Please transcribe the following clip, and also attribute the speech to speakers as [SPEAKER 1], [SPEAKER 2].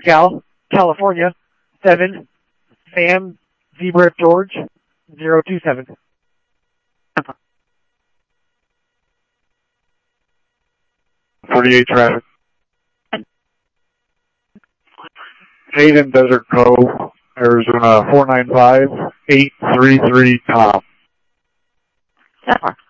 [SPEAKER 1] Cal, California, 7, Sam, Zebra George, 027.
[SPEAKER 2] 48 traffic. Hayden Desert Cove, Arizona 495-833 Tom.
[SPEAKER 3] 10-4.